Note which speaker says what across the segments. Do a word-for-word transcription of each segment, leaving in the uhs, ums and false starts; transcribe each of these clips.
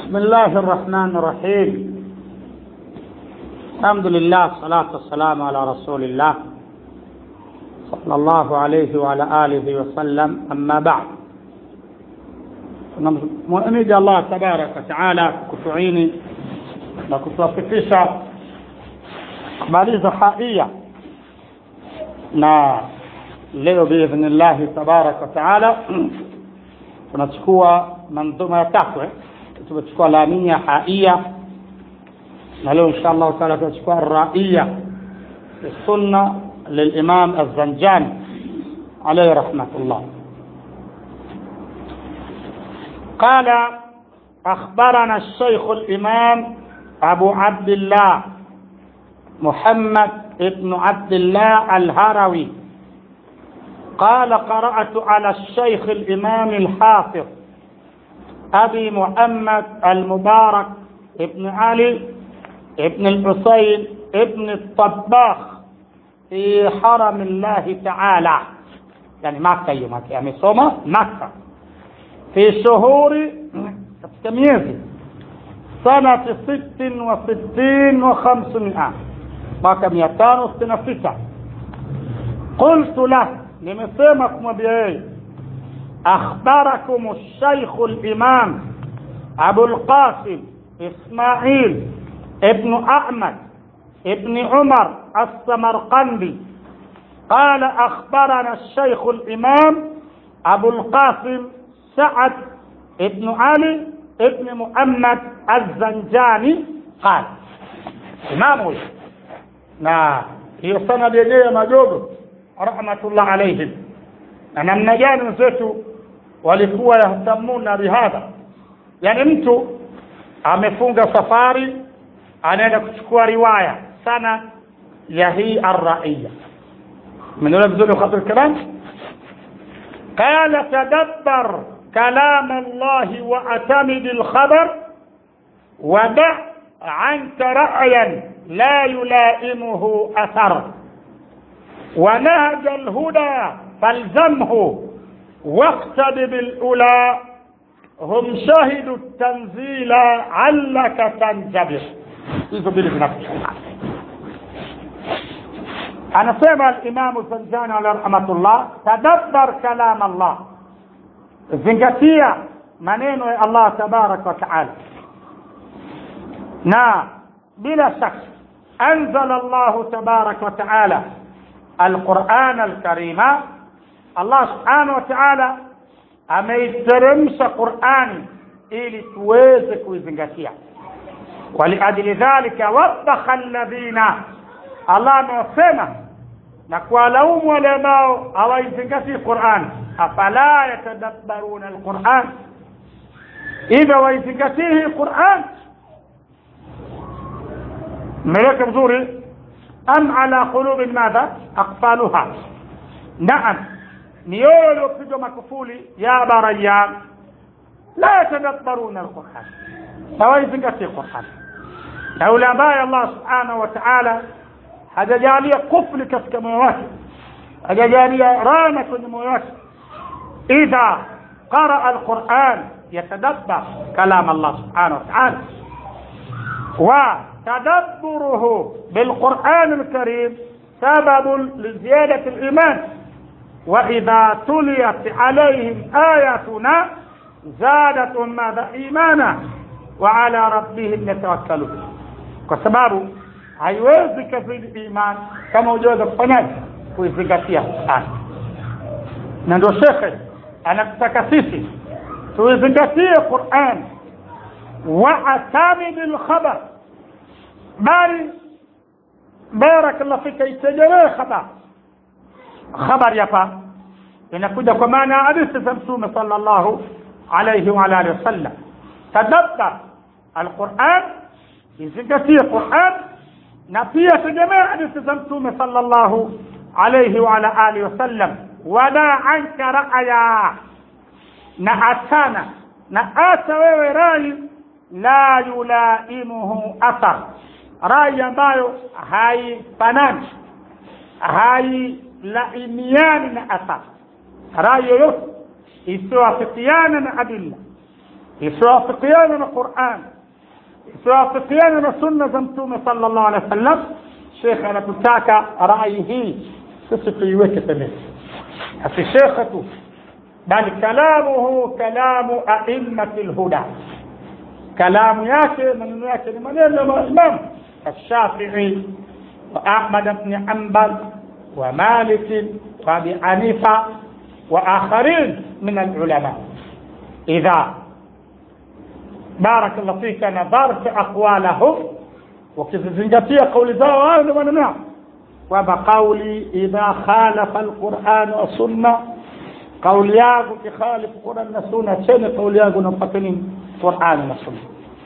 Speaker 1: بسم الله الرحمن الرحيم. الحمد لله والصلاة والسلام على رسول الله صلى الله عليه وعلى آله وسلم. أما بعد، نحمد الله تبارك وتعالى كتعيني وكتوفقisha habari za haia, na leo biidhnillah tabaraka wa taala tunachukua manzuma ya tatu. Tumechukua lamia haia, na leo inshallah taala tutachukua raia sunna للإمام الزنجاني عليه رحمة الله. قال: أخبرنا الشيخ الإمام أبو عبد الله محمد ابن عبد الله الهروي قال: قرأت على الشيخ الإمام الحافظ أبي محمد المبارك ابن علي ابن الحسين ابن الطباخ في حرم الله تعالى، يعني مكة يوم يعني صومة مكة في شهور تمييز سنة ست وستين وخمسمائة، مكة مئتان وستين وستة. قلت له لمسيمكم بيه: أخبركم الشيخ الإمام أبو القاسم إسماعيل ابن أحمد ابن عمر السمرقندي قال: أخبرنا الشيخ الإمام أبو القاسم سعد ابن علي ابن محمد الزنجاني قال. إمامه na hiyo sana yenyewe majogo rahmatullah alayhim, na namna gani wenzetu walikuwa yahtamuna bihadha. Yani mtu amefunga safari, anaenda kuchukua riwaya sana ya hii ar-ra'iyya من نبذل خط الكلام. قال: تدبر كلام الله واعتمد الخبر ودع عنك رأيا لا يلائمه أثر ونهج الهدى فالزمه واقتد بالأولى هم شهدوا التنزيل علك تنجبر. أنا سمع الإمام الزنجاني على رحمة الله: تدبر كلام الله، zingatia maneno ya Allah tabarak wa taala. Na bila shaka anzala Allah tabarak wa taala al-Qur'an al-Karima. Allah subhanahu wa ta'ala ameiteremsha Qur'ani ili tuweze kuizingatia. Waliadili dhalika wadakha alladhina, Allah anasema na kuwalaumu wale ambao hawaizingatii Qur'an: afala yatadabbaruna al-Qur'an, idha waizingatii Qur'an ملك مزوري أم على قلوب ماذا أقفالها. نعم، نيولو بجو مكفولي يا بريان لا يتدبرون القرآن، فويزنكتي القرآن. لولا باي الله سبحانه وتعالى هذا جالية قفل كسكموات، هذا جالية رامة كنموات. إذا قرأ القرآن يتدبر كلام الله سبحانه وتعالى، وتدبره بالقرآن الكريم سبب لزيادة الإيمان. وإذا تليت عليهم آياتنا زادتهم ماذا؟ إيمانا وعلى ربهم يتوكلون. كسبب haiwezi kuzidi iman kama ujaweza kufanya kuizingatia Qur'an. Na ndio shekhe anataka sisi tuizingatie Qur'an wa atamid al-khabar, bali barakallahu fika itajalee khabar. Khabar hapa inakuja kwa maana hadithi za Mtume sallallahu alayhi wa alihi wasallam. Tadabbar al-Qur'an, izingatie Qur'an, na pia tegemea hadithi za Mtume sallallahu alayhi wa ala alihi wasallam. Wala anka ra'ya, na atana na ata wewe rai la yulaimuhu athar, rai ambayo haifanani hailaimiani na athar, rai yoyote isiyoafikiana na adilla isiwafikiane na Qur'an, isiwafikiane na sunna za Mtume sallallahu alaihi wasallam, Sheikh anatutaka rai hii sisi tuiweke pembeni. Asi Sheikh tu bali kalamuhu kalamu a'immatil huda, kalamu yake maneno yake ni maneno ya Imam Ash-Shafi'i wa Ahmad ibn Hanbal wa Malik wa Abi Hanifa wa akharin min al-ulama. idha barakallahu fika nadharta aqwalahum, wakizingatia kauli zao wao ndio maneno kwamba kauli idha khalafa al-Qur'an wa sunna, kauli yako kikhalifu Qur'an na sunna, cheni kauli yako na mpateni Qur'an na sunna.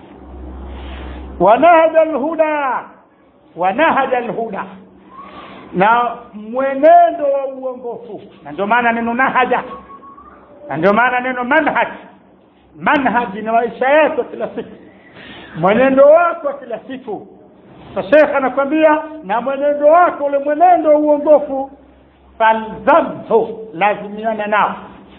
Speaker 1: wa nahja al-huda wa nahja al-huda, na mwenendo wa uongofu. Na ndio maana neno nahaja, na ndio maana neno manhaj. Manhaj ni maisha yetu kila siku, mwenendo wako kila siku. Sasa Sheikh anakuambia na mwenendo wako ule mwenendo wa uongofu, falzamhu, lazimiana nao.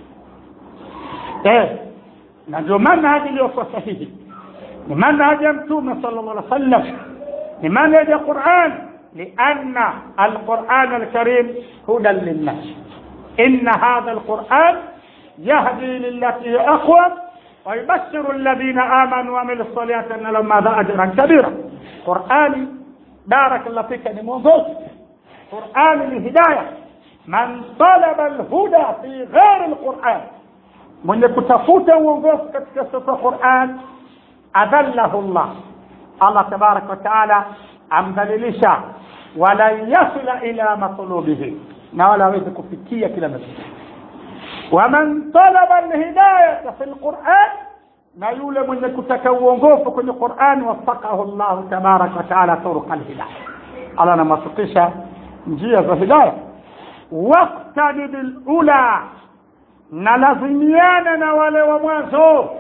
Speaker 1: Eh, na ndio manhaj iliyokuwa sahihi ni manhaj ya Mtume sallallahu alaihi wasallam, ni manhaj ya Qur'an, لأن القرآن الكريم هدى للناس. إن هذا القرآن يهدي للتي هي أقوم ويبشر الذين آمنوا وعملوا الصالحات أن لهم ماذا أجرا كبيرا. قرآن بارك الله فيك نموذج قرآن الهداية. من طلب الهدى في غير القرآن، من يكتفوت ووقف كتكسف القرآن أذله الله، الله تبارك وتعالى amdhalilisha, wala yasila ila matlubihi, na wala hawezi kufikia kila mtu. wa man talaba alhidayah fi alquran, na yule mwenye kutaka uongofu kwenye Qur'an, wafaqahu Allah tabarak wa taala turuq alhidayah, Allah anamwafikisha njia za hidayah. waqtadi bil ula, na lazimiana na wale wa mwanzo.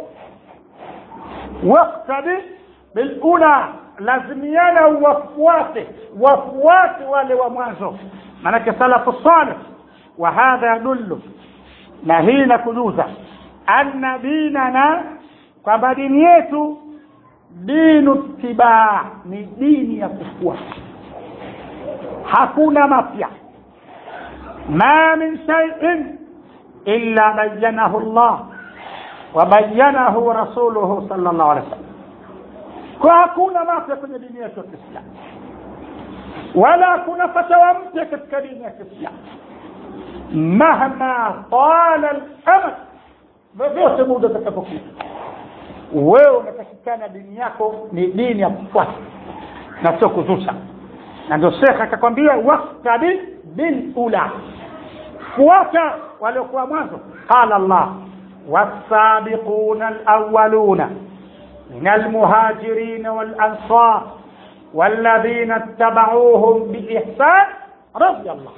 Speaker 1: waqtadi bil ula, lazimiana wafuate wafuate wale wa mwanzo, maana salafu salih. wa hadha yadullu, na hii inakujuza anna dinana, kwamba dini yetu dinu tibaa, ni dini ya kufuata, hakuna mapya. ma min shay'in illa bayyanahu Allah wa bayyanahu rasuluhu sallallahu alaihi wasallam. Kwa hakuna mapya kwenye dini yetu ya Kiislamu, wala kuna fatawa mpya katika dini ya Kiislamu. mahma tala al-amad, vyovyote muda utakapokuwa, wewe unatakikana dini yako ni dini ya kufuata na sio kuzusha. Na ndio Sheikh akakwambia waqtabi bil ula, fuata wale kwa mwanzo. qala Allah was-sabiquna al-awwaluna من المهاجرين والأنصار والذين اتبعوهم بإحسان رضي الله.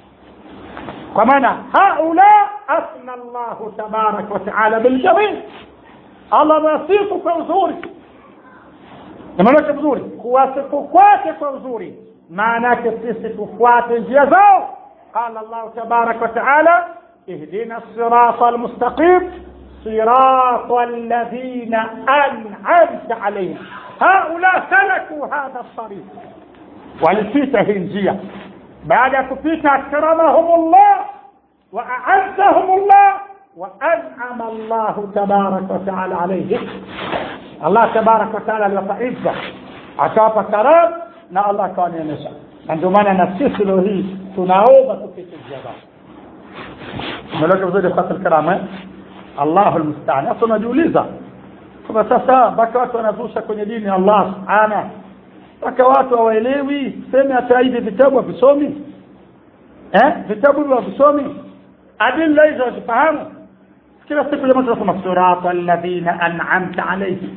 Speaker 1: كما هؤلاء أثنى الله تبارك وتعالى بالجميع. الله نصيفك وزوري، لما نوك بزوري كواسك كواتك وزوري، معناك تسك كواتك جزاو. قال الله تبارك وتعالى اهدنا الصراط المستقيم صراط الذين أنعمت عليهم. هؤلاء سلكوا هذا الطريق والفتة هنجية، بعد كفتة أكرمهم الله وأعزهم الله وأنعم الله تبارك وتعالى عليهم. الله تبارك وتعالى لفعزة عطاف كرام نا الله كان ينشأ. عندما نفسه له تناوب كفتة الجبال. ملوك بزودي خاص الكرامة Allahu almusta'an. Sasa najiuliza kwa sasa mpaka watu wanazusha kwenye dini Allah subhanahu, mpaka watu hawaelewi, sema hata hivi vitabu visomi, eh vitabu vya visomi adilla hizo zifahamu. Kila siku jamaa tunasoma surata alladhina an'amta alayhim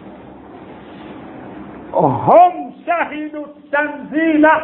Speaker 1: hum shahidu tanzila.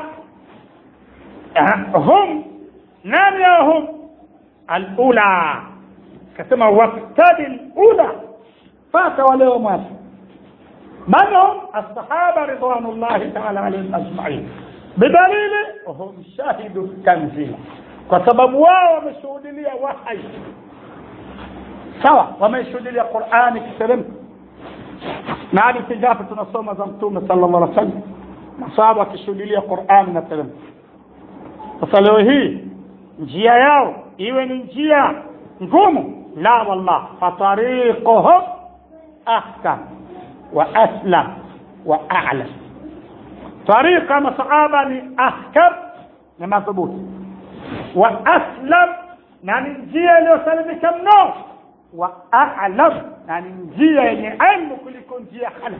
Speaker 1: hum nani ya hum al-ula, كما وقتاد الأولى فات ولو مات. من هم؟ الصحابة رضوان الله تعالى عليهم أجمعين، بدليل وهم شاهدوا التنزيل، وسبب واو مشهود لي وحي. sawa, wameshuhudia Qur'ani kiseremka na hadithi ngapi tunasoma za Mtume sallallahu alaihi wasallam masahaba wakishuhudia Qur'ani na teremka. Sasa leo hii njia yao iwe ni njia ngumu, la wallah, fatariquhum ahkam wa aslam wa a'lam. Tariqa masahaba ni ahkam na madhubuti, wa aslam na njia iliyosalimika mno, wa a'lam na njia yenye elimu kuliko njia khalif.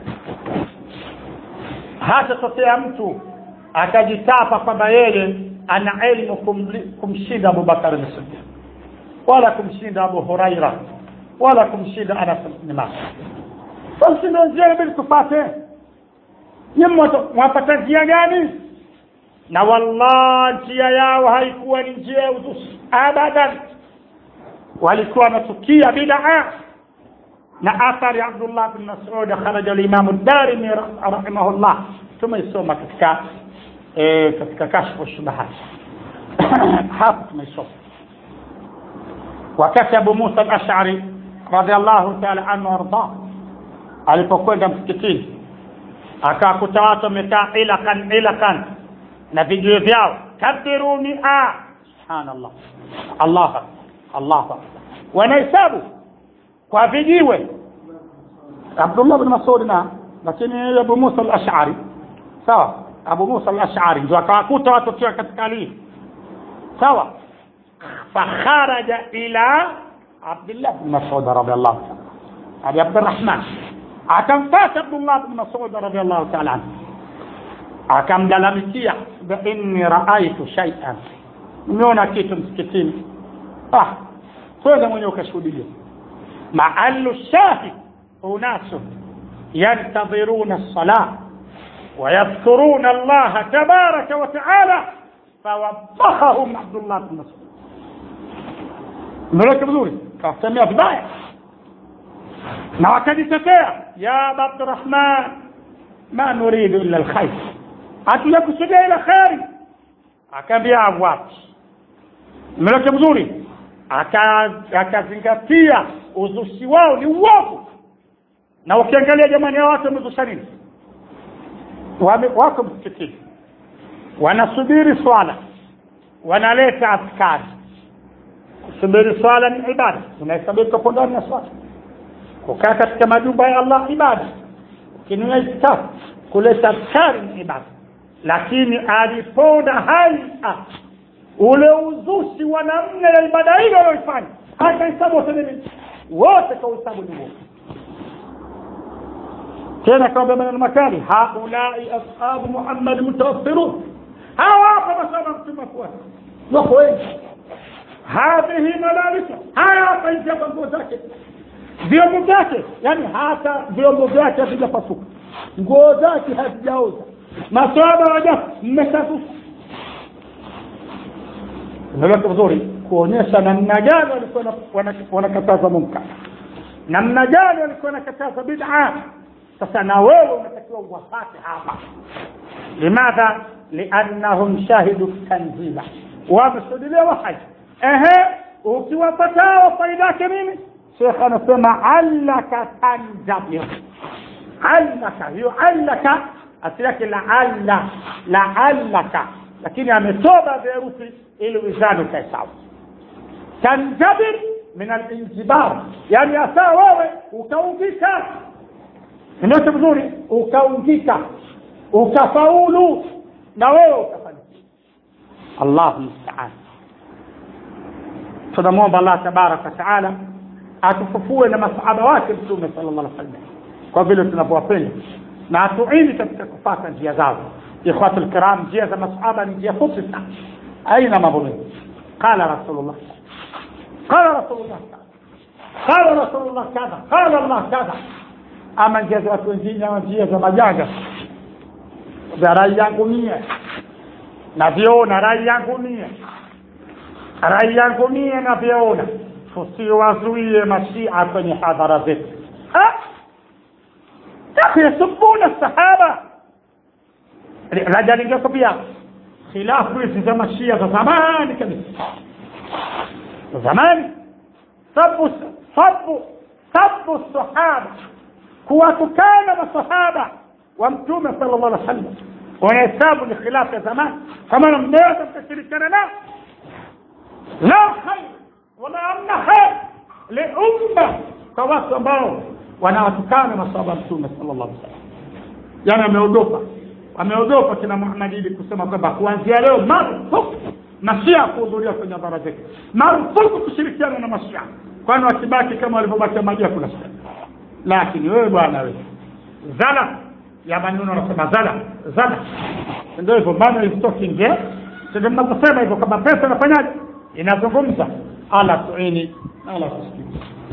Speaker 1: Hata tokea mtu akajitapa kwamba yeye ana elimu kumshinda Abu Bakar as-Siddiq, wala kumshinda Abu Huraira, wala kumshinda Anas ibn Malik. Sasa ndio njia bila tupate. Nyinyi mwapata njia gani? Na wallahi njia yao haikuwa ni njia ya uzushi abadan. Walikuwa wanatukia bid'a. Na athari Abdullah bin Mas'ud kharaja al-Imam ad-Darimi rahimahullah, tumeisoma katika eh katika kashfu shubahat. Hapo tumeisoma wakati Abu Musa al-Ash'ari radiyallahu ta'ala anhu arda alipokwenda msikitini akakuta watu wamekaa ilakan ilakan na vijio vyao, kabiruni a subhanallah, Allah Allah wanahesabu kwa vijiwe. Abdullah bin Mas'ud na lakini Abu Musa al-Ash'ari, sawa, Abu Musa al-Ash'ari ndio akakuta watu wakiwa katika hali sawa, fakharaja ila Abdullah bin Mas'ud radiyallahu ta'ala Abi Abdurrahman, akamfuata Abdullah bin Mas'ud radiyallahu ta'ala anhu, akamlalamikia bi inni ra'aytu shay'an, nimeona kitu msikitini. Ah, wewe mwenyewe ukashuhudia. معل الشاهد أناس ينتظرون الصلاة ويذكرون الله تبارك وتعالى فوضحهم عبد الله بن مسعود. ملك بذوري كاستمع في باية نوكدي تتيع يا عبد الرحمن ما نريد إلا الخير، أتلك سبيل إلى خير. أكبر عوات ملك بذوري akazingatia uzushi wao ni uovu. Na ukiangalia jamani hao watu wamezusha nini? Wako msikitini wanasubiri swala, wanaleta askari. Kusubiri swala ni ibada, tunahesabika kwa ndani ya swala. Kukaa katika majumba ya Allah ibada, kinywa itikaf, kuleta askari ni ibada. Lakini aliponda hai ule uzushi wa namna ya ibada ile walifanya, hata hesabu wote wote kwa hesabu ni wote. Tena kwa baba na makali, haulai ashabu Muhammad mutawaffirun, hawa hapa masaba mtume kwa wako wengi. Hadhihi malaika, haya hapa hizi hapa nguo zake, vyombo vyake, yani hata vyombo vyake havijapasuka, nguo zake hazijaoza, masaba waja mmeshafuka. Ndio vizuri kuonyesha namna gani walikuwa wanakataza munkar, namna gani walikuwa wanakataza bid'a. Sasa na wewe unatakiwa uwafate hapa. Limadha? Liannahum shahidu tanzila wa bisudilia wahi. Ehe, ukiwapata faida yake nini? Sheikh anasema allaka tanjabir. Allaka, hiyo allaka asilaki la alla la allaka, lakini ametoba herufi ili wizani kae sawa. Tanjabir min al-injibar, yani asa wewe ukaungika. Ndio vizuri ukaungika, ukafaulu na wewe ukafanikiwa. Allahu musta'an. Tunamwomba Allah tabaraka taala atufufue na masahaba wake Mtume sallallahu alaihi wasallam kwa vile tunapowapenda, na atuini katika kufuata njia zao. Ikhwatu alkiram, njia za masahaba ni njia fupi sana, aina mambo. Qala Rasulullah, qala Rasulullah, qala Rasulullah kadha, qala Allah kadha. Ama njia za watu wengine, ama njia za majanga za rai yangu mie na viona, rai yangu mie rai yangu mie na viona. Tusiwazuie mashia kwenye hadhara zetu. Yasubuna sahaba. Rajali ngeko pia khilafu hizi za mashia za zamani kabisa, zamani sabu sabu sabu sahaba, kuwatukana masahaba wa mtume sallallahu alaihi wasallam, wanahesabu ni khilafu ya zamani. Kama mmoja mtashirikiana nao, la khair wala amna khair li umma, kwa watu ambao wanawatukana masahaba wa mtume sallallahu alaihi wasallam. Yana ameogopa ameogopa kina Muhammad ili kusema kwamba kuanzia leo marufuku Mashia kuhudhuria kwenye hadhara zetu, marufuku kushirikiana na Mashia, kwani wasibaki kama walivyobaki Ahmadiyya kula shida. Lakini wewe bwana wewe zala ya maneno wanasema zala zala, ndio hivyo bana is talking there. Sasa mnaposema hivyo kama pesa inafanyaje, inazungumza ala tuini ala tusikize.